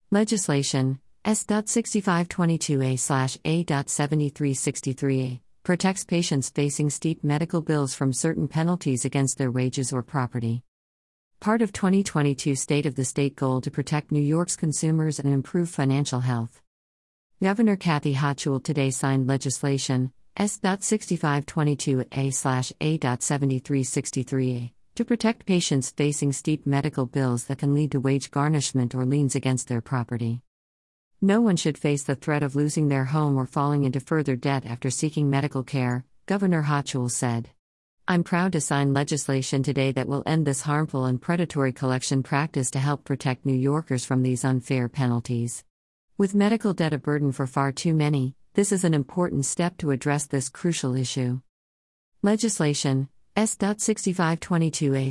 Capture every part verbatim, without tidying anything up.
Legislation S sixty-five twenty-two A A seventy-three sixty-three protects patients facing steep medical bills from certain penalties against their wages or property. Part of twenty twenty-two State of the State goal to protect New York's consumers and improve financial health. Governor Kathy Hochul today signed legislation S sixty-five twenty-two A A seventy-three sixty-three to protect patients facing steep medical bills that can lead to wage garnishment or liens against their property. No one should face the threat of losing their home or falling into further debt after seeking medical care, Governor Hochul said. I'm proud to sign legislation today that will end this harmful and predatory collection practice to help protect New Yorkers from these unfair penalties. With medical debt a burden for far too many, this is an important step to address this crucial issue. Legislation S sixty-five twenty-two A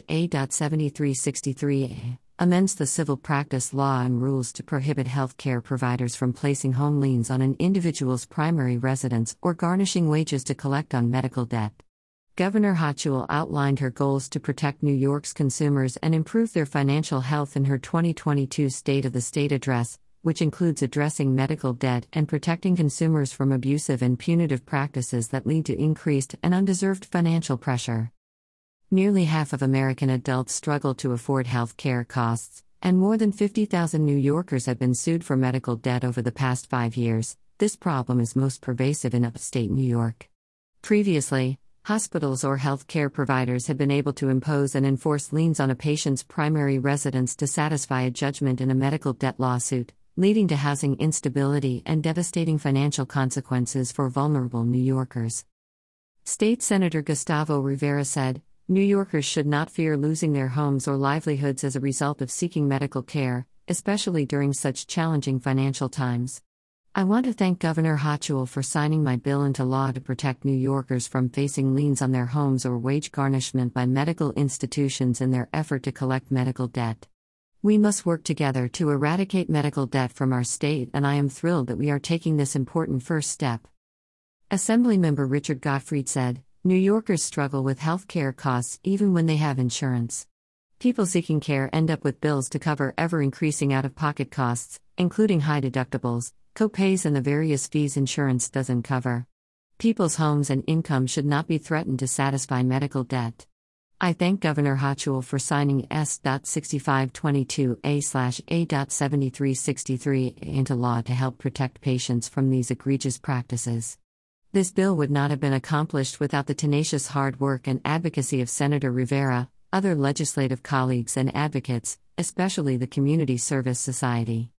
A seventy-three sixty-three amends the civil practice law and rules to prohibit health care providers from placing home liens on an individual's primary residence or garnishing wages to collect on medical debt. Governor Hochul outlined her goals to protect New York's consumers and improve their financial health in her twenty twenty-two State of the State address, which includes addressing medical debt and protecting consumers from abusive and punitive practices that lead to increased and undeserved financial pressure. Nearly half of American adults struggle to afford health care costs, and more than fifty thousand New Yorkers have been sued for medical debt over the past five years. This problem is most pervasive in upstate New York. Previously, hospitals or health care providers had been able to impose and enforce liens on a patient's primary residence to satisfy a judgment in a medical debt lawsuit, leading to housing instability and devastating financial consequences for vulnerable New Yorkers. State Senator Gustavo Rivera said, New Yorkers should not fear losing their homes or livelihoods as a result of seeking medical care, especially during such challenging financial times. I want to thank Governor Hochul for signing my bill into law to protect New Yorkers from facing liens on their homes or wage garnishment by medical institutions in their effort to collect medical debt. We must work together to eradicate medical debt from our state, and I am thrilled that we are taking this important first step. Assemblymember Richard Gottfried said, New Yorkers struggle with health care costs even when they have insurance. People seeking care end up with bills to cover ever-increasing out-of-pocket costs, including high deductibles, co-pays and the various fees insurance doesn't cover. People's homes and income should not be threatened to satisfy medical debt. I thank Governor Hochul for signing S sixty-five twenty-two A A seventy-three sixty-three into law to help protect patients from these egregious practices. This bill would not have been accomplished without the tenacious hard work and advocacy of Senator Rivera, other legislative colleagues and advocates, especially the Community Service Society.